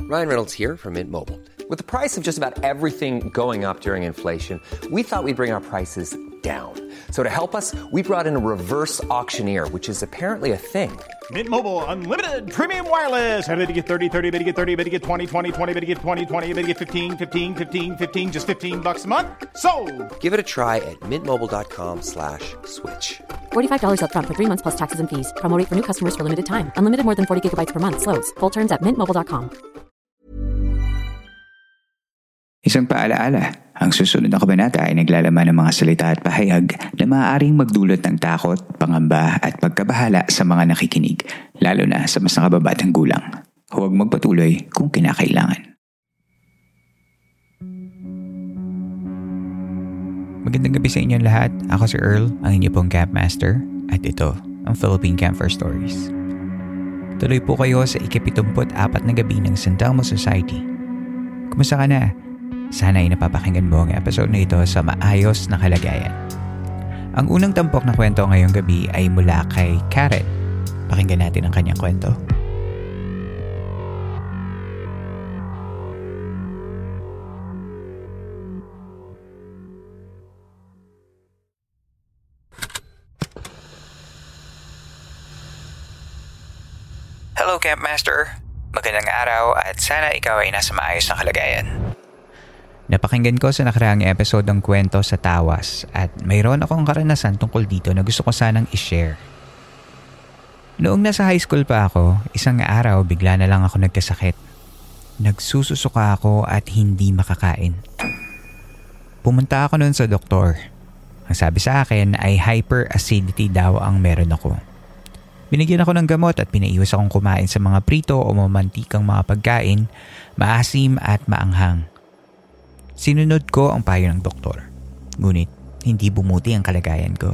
Ryan Reynolds here from Mint Mobile. With the price of just about everything going up during inflation, we thought we'd bring our prices down. So to help us, we brought in a reverse auctioneer, which is apparently a thing. Mint Mobile Unlimited Premium Wireless. How to get 30, 30, bit to get 30, bit to get 20, 20, 20, bit to get 20, 20, bit to get 15, 15, 15, 15, just $15 a month? Sold! Give it a try at mintmobile.com/switch. $45 up front for 3 months plus taxes and fees. Promo rate for new customers for limited time. Unlimited more than 40 gigabytes per month. Slows full terms at mintmobile.com. Isang paalaala, ang susunod na kabanata ay naglalaman ng mga salita at pahayag na maaaring magdulot ng takot, pangamba at pagkabahala sa mga nakikinig, lalo na sa mas nakababatang gulang. Huwag magpatuloy kung kinakailangan. Magandang gabi sa inyong lahat. Ako si Earl, ang inyo pong Camp Master, at ito ang Philippine Campfire Stories. Tuloy po kayo sa ika-74 na gabi ng San Telmo Society. Kumusta ka na? Sana ay napapakinggan mo ang episode na ito sa maayos na kalagayan. Ang unang tampok na kwento ngayong gabi ay mula kay Karen. Pakinggan natin ang kanyang kwento. Hello Camp Master. Magandang araw at sana ikaw ay nasa maayos na kalagayan. Napakinggan ko sa nakaraang episode ng kwento sa Tawas at mayroon akong karanasan tungkol dito na gusto ko sanang i-share. Noong nasa high school pa ako, isang araw bigla na lang ako nagkasakit. Nagsususuka ako at hindi makakain. Pumunta ako noon sa doktor. Ang sabi sa akin ay hyperacidity daw ang meron ako. Binigyan ako ng gamot at pinaiwas akong kumain sa mga prito o mamantikang mga pagkain, maasim at maanghang. Sinunod ko ang payo ng doktor. Ngunit hindi bumuti ang kalagayan ko.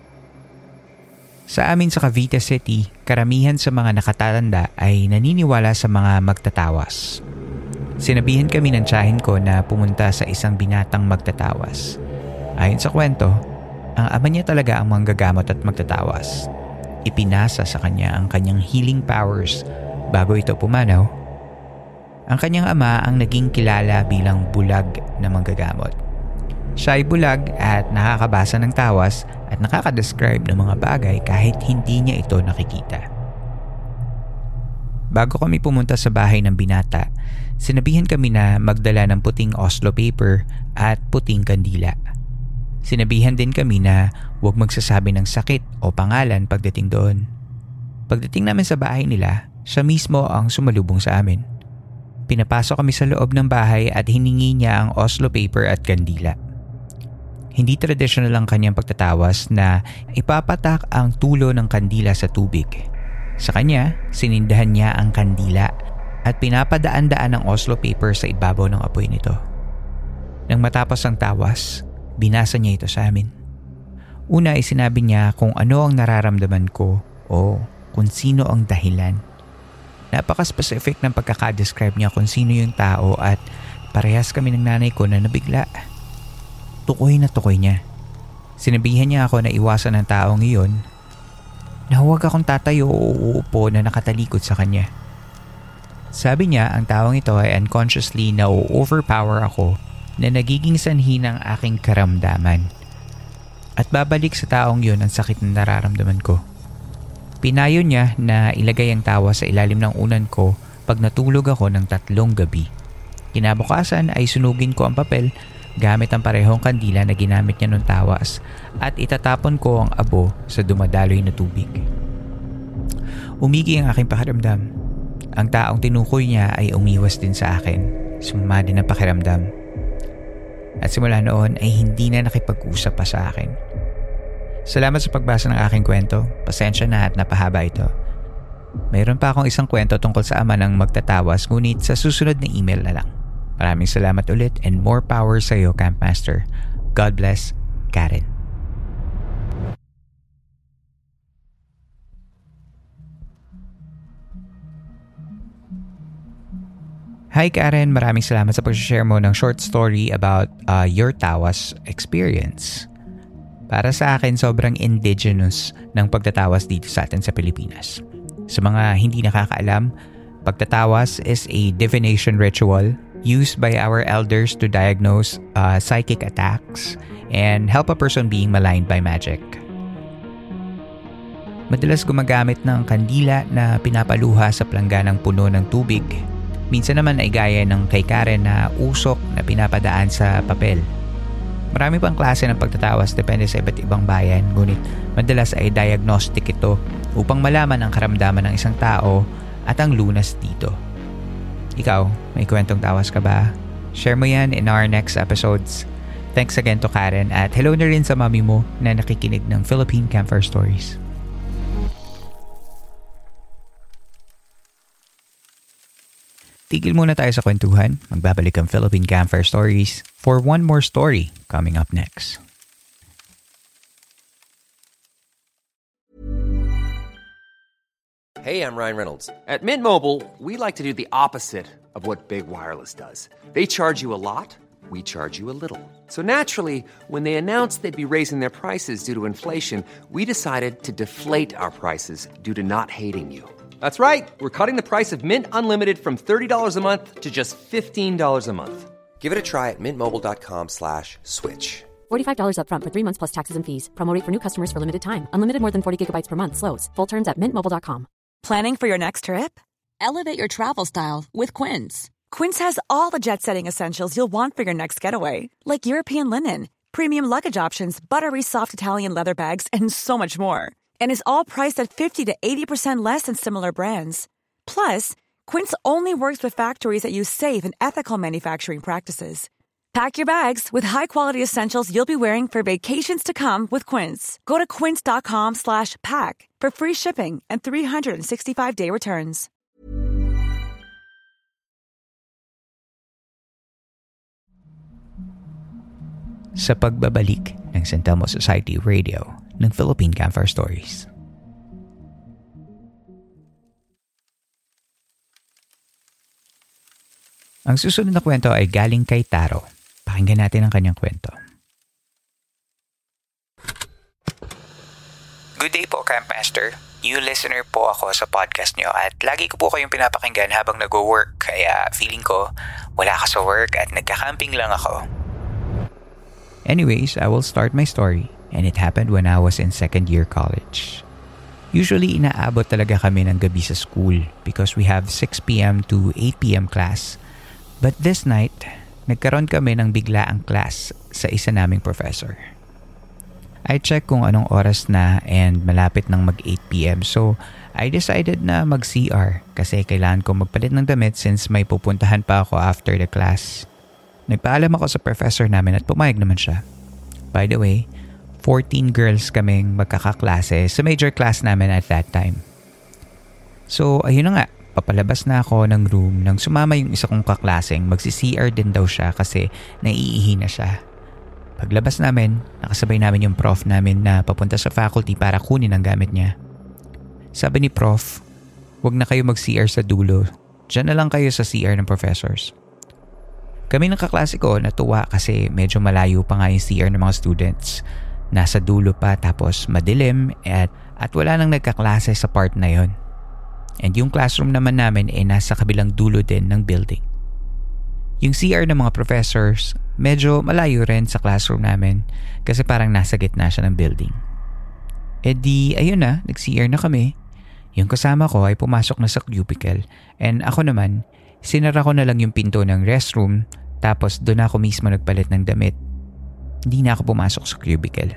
Sa amin sa Cavite City, karamihan sa mga nakatatanda ay naniniwala sa mga magtatawas. Sinabihan kami ng tiyahin ko na pumunta sa isang binatang magtatawas. Ayon sa kwento, ang ama niya talaga ang manggagamot at magtatawas. Ipinasa sa kanya ang kanyang healing powers bago ito pumanaw. Ang kanyang ama ang naging kilala bilang bulag na manggagamot. Siya ay bulag at nakakabasa ng tawas at nakakadescribe ng mga bagay kahit hindi niya ito nakikita. Bago kami pumunta sa bahay ng binata, sinabihan kami na magdala ng puting Oslo paper at puting kandila. Sinabihan din kami na huwag magsasabi ng sakit o pangalan pagdating doon. Pagdating namin sa bahay nila, siya mismo ang sumalubong sa amin. Pinapasok kami sa loob ng bahay at hiningi niya ang Oslo paper at kandila. Hindi traditional ang kanyang pagtatawas na ipapatak ang tulo ng kandila sa tubig. Sa kanya, sinindahan niya ang kandila at pinapadaan-daan ang Oslo paper sa ibabaw ng apoy nito. Nang matapos ang tawas, binasa niya ito sa amin. Una ay sinabi niya kung ano ang nararamdaman ko o kung sino ang dahilan. Napaka-specific ng pagkakadescribe niya kung sino yung tao at parehas kami ng nanay ko na nabigla. Tukoy na tukoy niya. Sinabihan niya ako na iwasan ng taong iyon na huwag akong tatayo o uupo na nakatalikod sa kanya. Sabi niya ang taong ito ay unconsciously na overpower ako na nagiging sanhi ng aking karamdaman. At babalik sa taong iyon ang sakit na nararamdaman ko. Pinayo niya na ilagay ang tawas sa ilalim ng unan ko pag natulog ako ng 3 gabi. Kinabukasan ay sunugin ko ang papel gamit ang parehong kandila na ginamit niya ng tawas at itatapon ko ang abo sa dumadaloy na tubig. Umigi ang aking pakiramdam. Ang taong tinukoy niya ay umiwas din sa akin. Sumama din ang pakiramdam. At simula noon ay hindi na nakipag-usap pa sa akin. Salamat sa pagbasa ng aking kwento. Pasensya na at napahaba ito. Mayroon pa akong isang kwento tungkol sa ama ng magtatawas, ngunit sa susunod na email na lang. Maraming salamat ulit and more power sa iyo, Camp Master. God bless, Karen. Hi Karen, maraming salamat sa pag-share mo ng short story about your tawas experience. Para sa akin, sobrang indigenous ng pagtatawas dito sa atin sa Pilipinas. Sa mga hindi nakakaalam, Pagtatawas is a divination ritual used by our elders to diagnose psychic attacks and help a person being maligned by magic. Madalas gumagamit ng kandila na pinapaluha sa plangganang puno ng tubig. Minsan naman ay gaya ng kay Karen na usok na pinapadaan sa papel. Marami pang klase ng pagtatawas depende sa iba't ibang bayan, ngunit madalas ay diagnostic ito upang malaman ang karamdaman ng isang tao at ang lunas dito. Ikaw, may kwentong tawas ka ba? Share mo yan in our next episodes. Thanks again to Karen at hello na rin sa mami mo na nakikinig ng Philippine Campfire Stories. Tigil muna tayo sa kwentuhan. Magbabalik ang Philippine Campfire Stories for one more story coming up next. Hey, I'm Ryan Reynolds. At Mint Mobile, we like to do the opposite of what Big Wireless does. They charge you a lot, we charge you a little. So naturally, when they announced they'd be raising their prices due to inflation, we decided to deflate our prices due to not hating you. That's right. We're cutting the price of Mint Unlimited from $30 a month to just $15 a month. Give it a try at mintmobile.com/switch. $45 up front for 3 months plus taxes and fees. Promo rate for new customers for limited time. Unlimited more than 40 gigabytes per month. Slows full terms at mintmobile.com. Planning for your next trip? Elevate your travel style with Quince. Quince has all the jet-setting essentials you'll want for your next getaway, like European linen, premium luggage options, buttery soft Italian leather bags, and so much more. And is all priced at 50 to 80% less than similar brands. Plus, Quince only works with factories that use safe and ethical manufacturing practices. Pack your bags with high-quality essentials you'll be wearing for vacations to come with Quince. Go to quince.com/pack for free shipping and 365-day returns. Sa pagbabalik ng San Telmo Society Radio ng Philippine Campfire Stories. Ang susunod na kwento ay galing kay Taro. Pakinggan natin ang kanyang kwento. Good day po, Campmaster. New listener po ako sa podcast nyo at lagi ko po kayong pinapakinggan habang nag-work. Kaya feeling ko wala ka sa work at nagka-camping lang ako. Anyways, I will start my story and it happened when I was in second year college. Usually, inaabot talaga kami ng gabi sa school because we have 6 p.m. to 8 p.m. class. But this night, nagkaroon kami ng biglaang class sa isa naming professor. I check kung anong oras na and malapit ng mag 8 p.m. So, I decided na mag-CR kasi kailangan kong magpalit ng damit since may pupuntahan pa ako after the class. Nagpaalam ako sa professor namin at pumayag naman siya. By the way, 14 girls kaming magkakaklase sa major class namin at that time. So, ayun na nga. Papalabas na ako ng room nang sumama yung isa kong kaklaseng magsi-CR din daw siya kasi naiihi na siya. Paglabas namin, nakasabay namin yung prof namin na papunta sa faculty para kunin ang gamit niya. Sabi ni prof, wag na kayo mag-CR sa dulo. Diyan na lang kayo sa CR ng professors. Kami ng kaklase ko natuwa kasi medyo malayo pa nga yung CR ng mga students. Nasa dulo pa tapos madilim at wala nang nagkaklase sa part na yon. And yung classroom naman namin ay nasa kabilang dulo din ng building. Yung CR ng mga professors, medyo malayo rin sa classroom namin kasi parang nasa gitna siya ng building. E di, ayun na, nag-CR na kami. Yung kasama ko ay pumasok na sa cubicle and ako naman, sinara ko na lang yung pinto ng restroom tapos doon ako mismo nagpalit ng damit. Hindi na ako pumasok sa cubicle.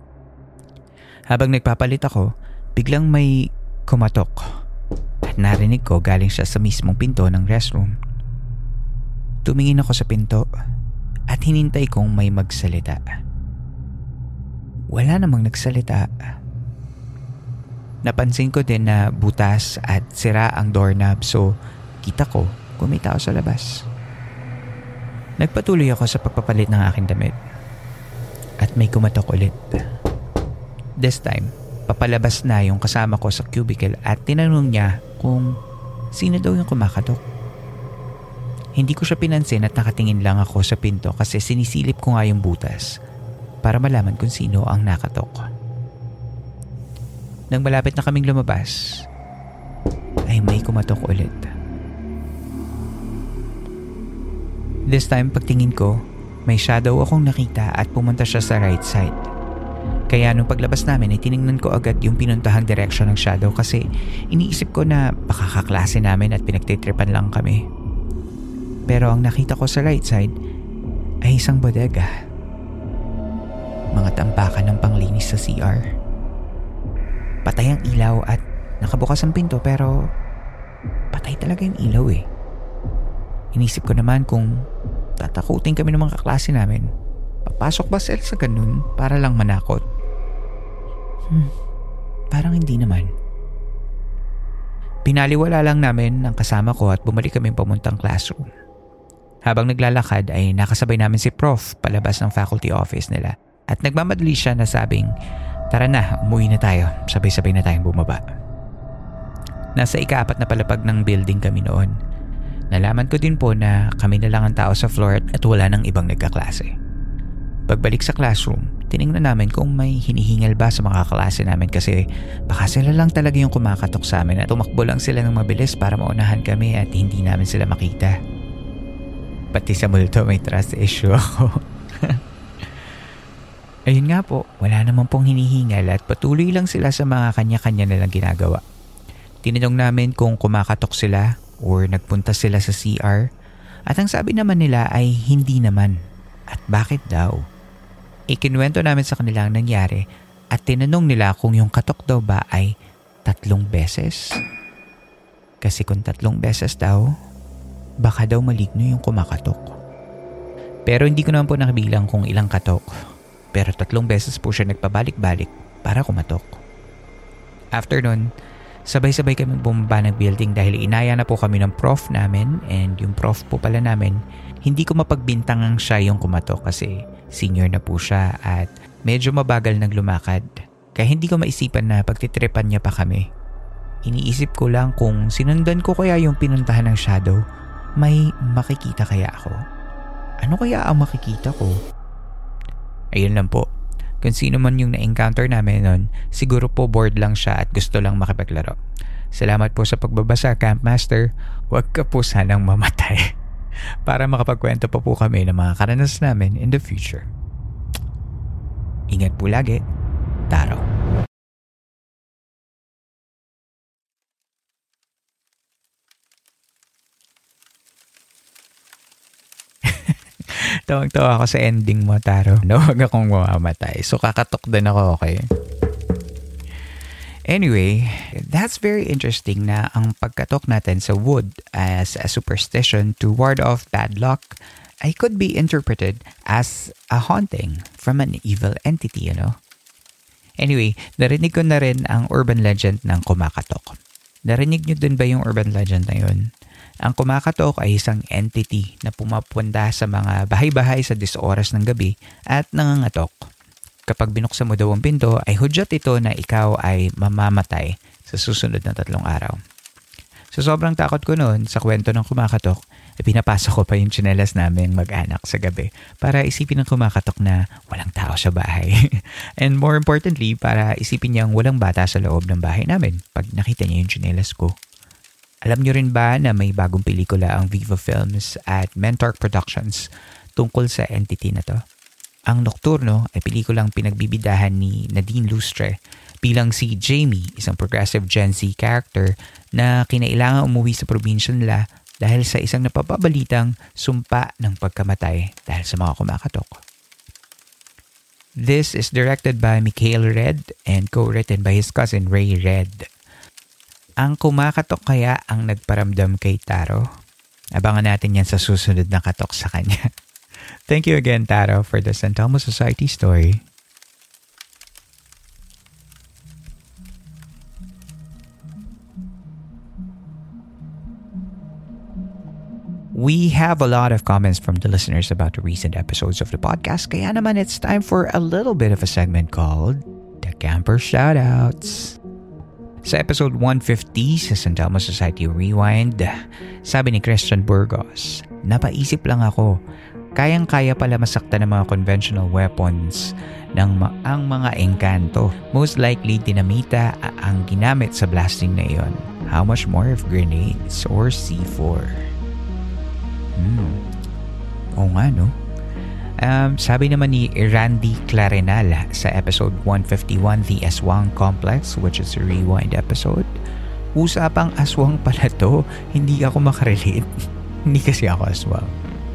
Habang nagpapalit ako, biglang may kumatok. At narinig ko galing siya sa mismong pinto ng restroom. Tumingin ako sa pinto at hinintay kong may magsalita. Wala namang nagsalita. Napansin ko din na butas at sira ang doorknob so kita ko kung may tao sa labas. Nagpatuloy ako sa pagpapalit ng aking damit. At may kumatok ulit. This time, papalabas na yung kasama ko sa cubicle at tinanong niya kung sino daw yung kumakatok. Hindi ko siya pinansin at nakatingin lang ako sa pinto kasi sinisilip ko nga yung butas para malaman kung sino ang nakatok. Nang malapit na kaming lumabas, ay may kumatok ulit. This time, pagtingin ko, may shadow akong nakita at pumunta siya sa right side. Kaya nung paglabas namin ay tiningnan ko agad yung pinuntahang direksyon ng shadow kasi iniisip ko na baka kaklase namin at pinagtitripan lang kami. Pero ang nakita ko sa right side ay isang bodega. Mga tampakan ng panglinis sa CR. Patay ang ilaw at nakabukas ang pinto pero patay talaga yung ilaw eh. Inisip ko naman kung tatakutin kami ng mga kaklase namin. Papasok ba sila sa ganun para lang manakot? Parang hindi naman. Pinaliwala lang namin ang kasama ko at bumalik kami pamuntang classroom. Habang naglalakad ay nakasabay namin si Prof palabas ng faculty office nila at nagmamadali siya na sabing, "Tara na, umuwi na tayo. Sabay-sabay na tayong bumaba." Nasa ika-4 na palapag ng building kami noon. Nalaman ko din po na kami na lang ang tao sa floor at wala nang ibang nagkaklase. Pagbalik sa classroom, tiningnan namin kung may hinihingal ba sa mga kaklase namin kasi baka sila lang talaga yung kumakatok sa amin at tumakbo lang sila ng mabilis para maunahan kami at hindi namin sila makita. Pati sa multo may trust issue ako. Ayun nga po, wala naman pong hinihingal at patuloy lang sila sa mga kanya-kanya nilang ginagawa. Tinanong namin kung kumakatok sila or nagpunta sila sa CR at ang sabi naman nila ay hindi naman. At bakit daw? Ikinuwento namin sa kanila ang nangyari at tinanong nila kung yung katok daw ba ay 3 beses. Kasi kung 3 beses daw, baka daw maligno yung kumakatok. Pero hindi ko naman po nakabilang kung ilang katok. Pero 3 beses po siya nagpabalik-balik para kumatok. After nun, sabay-sabay kami bumaba ng building dahil inaya na po kami ng prof namin and yung prof po pala namin, hindi ko mapagbintangang siya yung kumatok kasi senior na po siya at medyo mabagal nang lumakad. Kaya hindi ko maisipan na pagtitripan niya pa kami. Iniisip ko lang kung sinundan ko kaya yung pinuntahan ng shadow, may makikita kaya ako? Ano kaya ang makikita ko? Ayun lang po. Kung sino man yung na-encounter namin nun, siguro po bored lang siya at gusto lang makipaglaro. Salamat po sa pagbabasa, Campmaster. Huwag ka po sanang mamatay. Para makapagkwento pa po kami ng mga karanasan namin in the future. Ingat po lagi. Taro. Tawang-tawa ako sa ending mo, Taro. Huwag akong mamamatay. So kakatok din ako, okay? Anyway, that's very interesting na ang pagkatok natin sa wood as a superstition to ward off bad luck ay could be interpreted as a haunting from an evil entity, you know? Anyway, narinig ko na rin ang urban legend ng kumakatok. Narinig nyo din ba yung urban legend na yun? Ang kumakatok ay isang entity na pumapunta sa mga bahay-bahay sa 10 oras ng gabi at nangangatok. Kapag binuksan mo daw ang pinto ay hudyat ito na ikaw ay mamamatay sa susunod na 3 araw. So sobrang takot ko noon sa kwento ng kumakatok, pinapasok ko pa yung tsinelas namin mag-anak sa gabi para isipin ng kumakatok na walang tao sa bahay. And more importantly, para isipin niyang walang bata sa loob ng bahay namin pag nakita niya yung tsinelas ko. Alam niyo rin ba na may bagong pelikula ang Viva Films at Mentork Productions tungkol sa entity na to? Ang Nocturno ay pelikulang pinagbibidahan ni Nadine Lustre bilang si Jamie, isang progressive Gen Z character na kinailangan umuwi sa probinsya nila dahil sa isang napapabalitang sumpa ng pagkamatay dahil sa mga kumakatok. This is directed by Mikhail Red and co-written by his cousin Ray Red. Ang kumakatok kaya ang nagparamdam kay Taro? Abangan natin yan sa susunod na katok sa kanya. Thank you again, Taro, for the San Telmo Society story. We have a lot of comments from the listeners about the recent episodes of the podcast, kaya naman it's time for a little bit of a segment called The Camper Shoutouts. Sa episode 150 sa San Telmo Society Rewind, sabi ni Christian Burgos, napaisip lang ako, kayang-kaya pala masakta ng mga conventional weapons ng ang mga engkanto. Most likely, dinamita ang ginamit sa blasting na iyon. How much more if grenades or C4? nga, no? Sabi naman ni Randy Clarenal sa episode 151, The Aswang Complex, which is a rewind episode. Usapang aswang pala to. Hindi ako makarelate. Hindi kasi ako aswang.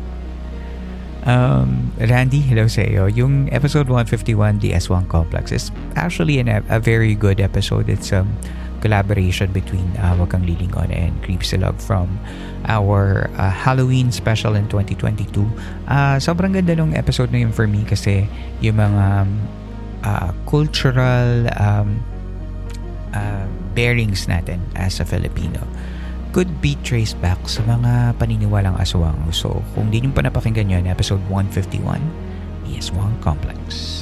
Randy, hello sa iyo. Yung episode 151, The Aswang Complex, is actually a very good episode. It's collaboration between Wag Kang Lilingon and Creepsilog from our Halloween special in 2022. Sobrang ganda nung episode na yun for me kasi yung mga cultural bearings natin as a Filipino could be traced back sa mga paniniwalang aswang. So kung di nyo pa napakinggan yun, episode 151, The Aswang Complex.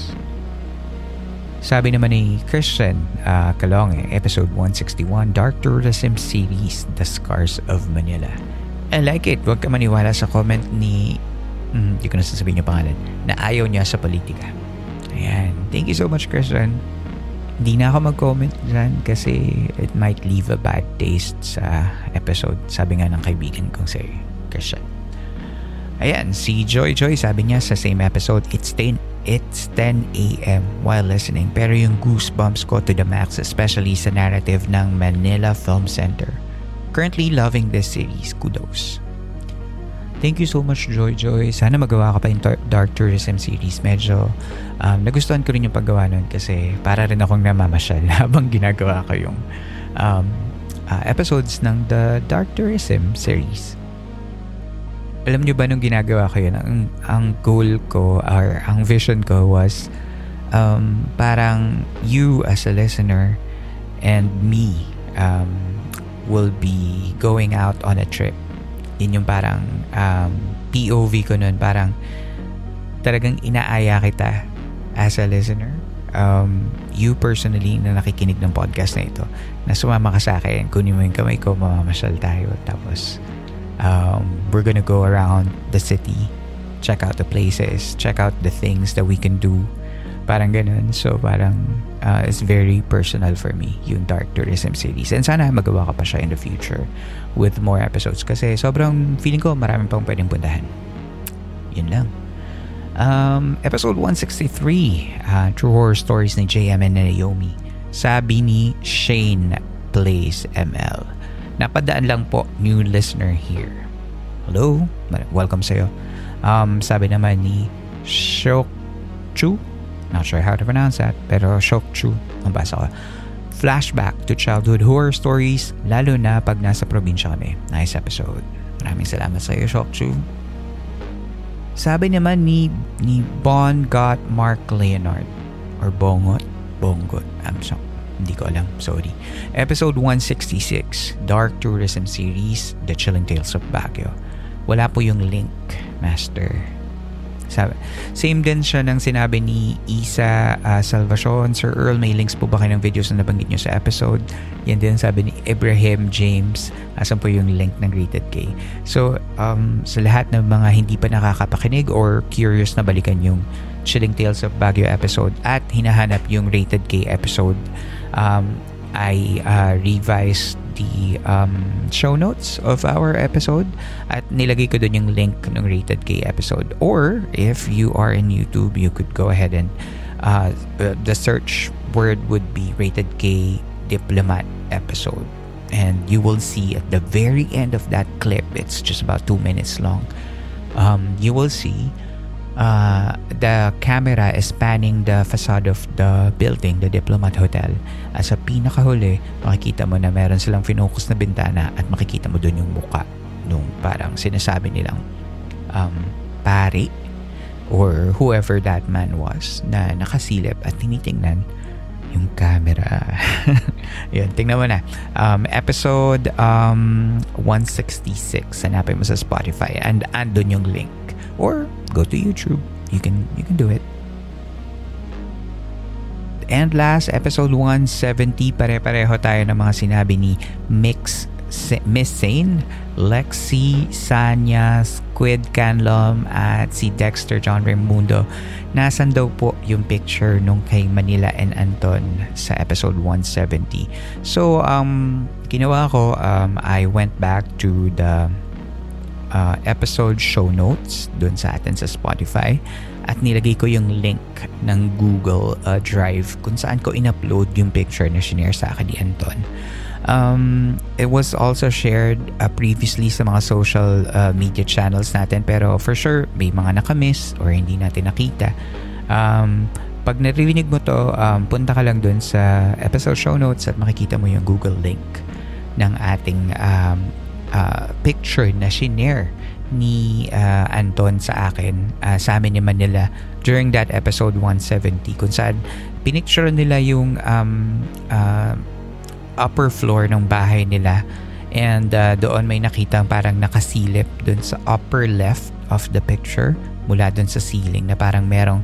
Sabi naman ni Christian Kalonge, episode 161, Dark Tourism Series, The Scars of Manila. I like it. Huwag ka maniwala sa comment ni hindi ko na sasabihin yung pangalan, na ayaw niya sa politika. Ayan. Thank you so much, Christian. Hindi na ako mag-comment dyan kasi it might leave a bad taste sa episode. Sabi nga ng kaibigan kong si Christian. Ayan, si Joy sabi niya sa same episode, It's 10 a.m. while listening, pero yung goosebumps ko to the max, especially sa narrative ng Manila Film Center. Currently loving this series. Kudos. Thank you so much, Joy. Sana magawa ka pa yung Dark Tourism series. Medyo nagustuhan ko rin yung paggawa nun kasi para rin akong namamasyal habang ginagawa ko yung episodes ng the Dark Tourism series. Alam nyo ba nung ginagawa ko yun, ang goal ko or ang vision ko was parang you as a listener and me will be going out on a trip. Yun yung parang POV ko nun, parang talagang inaaya kita as a listener. You personally na nakikinig ng podcast na ito, na sumama ka sa akin, kunin mo yung kamay ko, mamamasyal tayo, tapos we're gonna go around the city, check out the places, check out the things that we can do, parang ganun. So parang it's very personal for me yung Dark Tourism series, and sana magawa ka pa siya in the future with more episodes kasi sobrang feeling ko maraming pang pwedeng puntahan. Yun lang. Episode 163, True Horror Stories ni JM and Naomi. Sabi ni Shane Plays ML, napadaan lang po, new listener here. Hello, welcome sa'yo. Sabi naman ni Shokchu, not sure how to pronounce that, pero Shokchu ang basa ko. Flashback to childhood horror stories, lalo na pag nasa probinsya kami. Nice episode. Maraming salamat sa'yo, Shokchu. Sabi naman ni Bon Got Mark Leonard or Bongot, hindi ko alam, sorry. Episode 166, Dark Tourism Series, The Chilling Tales of Baguio. Wala po yung link, Master. Same din siya ng sinabi ni Isa Salvacion. Sir Earl, may links po ba kayo ng videos na nabanggit nyo sa episode? Yan din sabi ni Ibrahim James. Asan po yung link ng Rated K? So, sa lahat ng mga hindi pa nakakapakinig or curious na balikan yung Chilling Tales of Baguio episode at hinahanap yung Rated K episode, I revised the show notes of our episode at nilagay ko dun yung link ng Rated K episode. Or if you are in YouTube, you could go ahead and the search word would be Rated K Diplomat episode, and you will see at the very end of that clip, it's just about 2 minutes long, you will see the camera is spanning the facade of the building, the Diplomat Hotel. At sa pinakahuli, makikita mo na meron silang finokus na bintana at makikita mo dun yung muka nung parang sinasabi nilang pari or whoever that man was na nakasilip at tinitingnan yung camera. Yun, tingnan mo na. Episode 166. Hanapin mo sa Spotify and andun yung link. Or go to YouTube. You can do it. And last, episode 170, pare-pareho tayo ng mga sinabi ni Miss Sane, Lexi, Sanya, Squid Canlom, at si Dexter John Raimundo. Nasan daw po yung picture nung kay Manila and Anton sa episode 170. So, ginawa ko, I went back to the episode show notes dun sa atin sa Spotify at nilagay ko yung link ng Google Drive kung saan ko in-upload yung picture na shinare sa akin ni Anton. It was also shared previously sa mga social media channels natin, pero for sure may mga nakamiss or hindi natin nakita. Pag narinig mo to, punta ka lang dun sa episode show notes at makikita mo yung Google link ng ating picture na shinare ni Anton sa akin, sa amin ni Manila during that episode 170, kung saan pinicture nila yung upper floor ng bahay nila, and doon may nakita parang nakasilip dun sa upper left of the picture mula dun sa ceiling na parang merong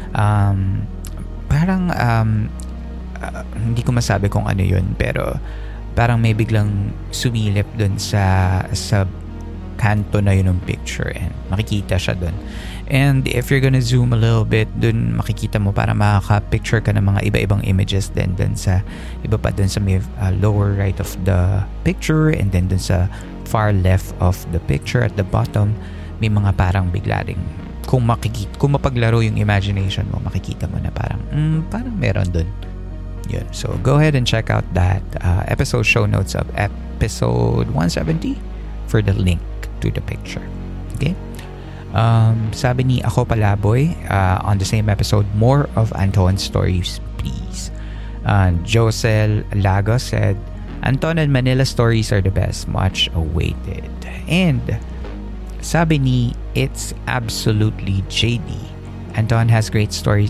hindi ko masabi kung ano yun, pero parang may biglang sumilip dun sa kanto na yun ng picture, and makikita siya dun. And if you're gonna zoom a little bit, dun makikita mo para makaka-picture ka ng mga iba-ibang images din dun sa iba pa dun sa may lower right of the picture, and then dun sa far left of the picture at the bottom may mga parang bigla ring kung mapaglaro yung imagination mo, makikita mo na parang meron dun. Yun. So go ahead and check out that episode show notes of episode 170 for the link to the picture. Okay? Sabi ni Ako Palaboy, on the same episode, more of Anton's stories, please. Josel Lagos said, Anton and Manila stories are the best, much awaited. And sabi ni It's Absolutely JD, Anton has great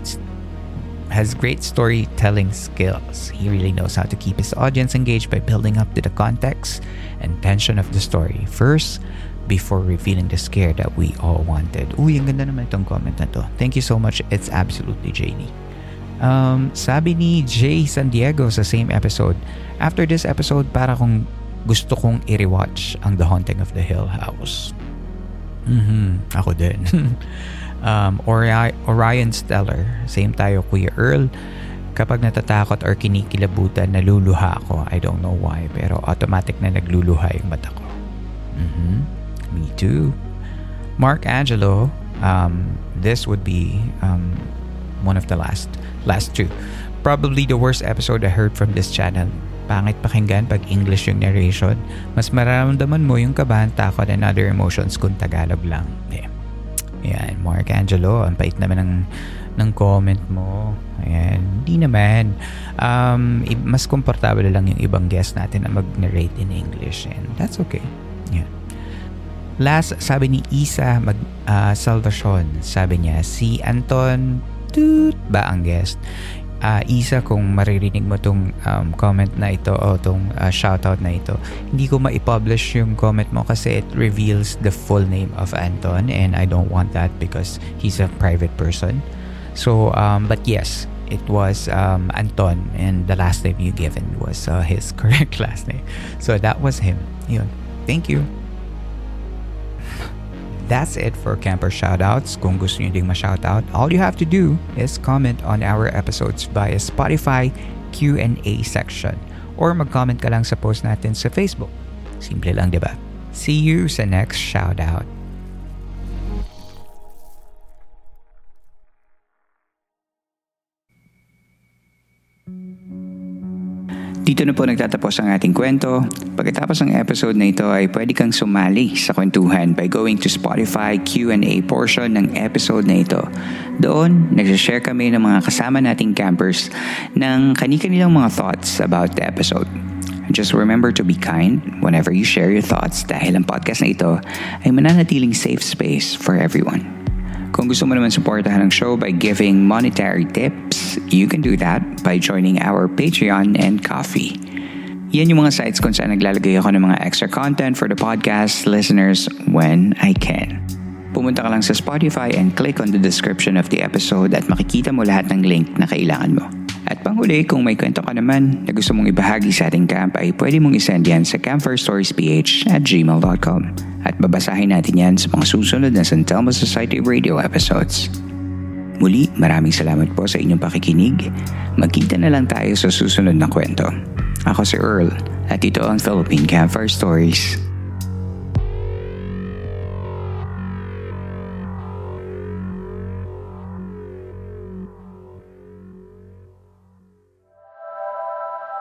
storytelling skills. He really knows how to keep his audience engaged by building up to the context and tension of the story first before revealing the scare that we all wanted. Uy, ang ganda naman itong comment na to. Thank you so much. It's Absolutely JD. Sabi ni Jay San Diego sa same episode, after this episode, para kung gusto kong i-rewatch ang The Haunting of the Hill House. Ako din. Orion Stellar, same tayo Kuya Earl. Kapag natatakot or kinikilabutan, naluluha ako. I don't know why, pero automatic na nagluluha yung mata ko. Me too. Mark Angelo, this would be one of the last two. Probably the worst episode I heard from this channel. Pangit pakinggan pag English yung narration. Mas mararamdaman mo yung kabahan, takot, and other emotions kung Tagalog lang. Yeah. Ayan, Mark Angelo, ang pait naman ng comment mo. Ayan, hindi naman. Mas komportable lang yung ibang guest natin na mag-narrate in English, and that's okay. Yeah. Last, sabi ni Isa Salvacion, sabi niya, si Anton ba ang guest? Isa, kung maririnig mo tong comment na ito o tong shoutout na ito, hindi ko ma-publish yung comment mo kasi it reveals the full name of Anton, and I don't want that because he's a private person. So, but yes, it was Anton, and the last name you given was his correct last name. So that was him. Yun. Thank you. That's it for Camper Shoutouts. Kung gusto nyo ding ma-shoutout, all you have to do is comment on our episodes via Spotify Q&A section or mag-comment ka lang sa post natin sa Facebook. Simple lang, diba? See you sa next shoutout. Dito na po nagtatapos ang ating kwento. Pagkatapos ng episode na ito ay pwede kang sumali sa kwentuhan by going to Spotify Q&A portion ng episode na ito. Doon, nagsashare kami ng mga kasama nating campers ng kani-kanilang mga thoughts about the episode. Just remember to be kind whenever you share your thoughts dahil ang podcast na ito ay mananatiling safe space for everyone. Kung gusto mo naman supportahan ang show by giving monetary tips, you can do that by joining our Patreon and Ko-fi. Yan yung mga sites kung saan naglalagay ako ng mga extra content for the podcast listeners when I can. Pumunta ka lang sa Spotify and click on the description of the episode at makikita mo lahat ng link na kailangan mo. At panghuli, kung may kwento ka naman na gusto mong ibahagi sa ating camp ay pwede mong isend yan sa campfirestoriesph@gmail.com at babasahin natin yan sa mga susunod na San Telmo Society Radio episodes. Muli, maraming salamat po sa inyong pakikinig. Magkita na lang tayo sa susunod na kwento. Ako si Earl at ito ang Philippine Campfire Stories.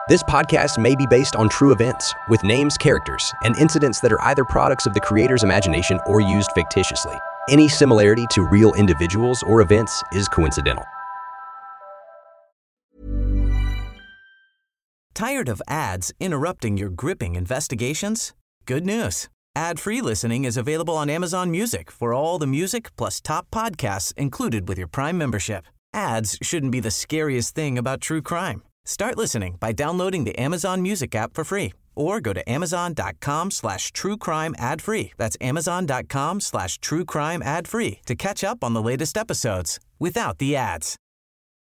This podcast may be based on true events, with names, characters, and incidents that are either products of the creator's imagination or used fictitiously. Any similarity to real individuals or events is coincidental. Tired of ads interrupting your gripping investigations? Good news. Ad-free listening is available on Amazon Music for all the music plus top podcasts included with your Prime membership. Ads shouldn't be the scariest thing about true crime. Start listening by downloading the Amazon Music app for free or go to amazon.com/truecrime ad-free. That's amazon.com/truecrime ad-free to catch up on the latest episodes without the ads.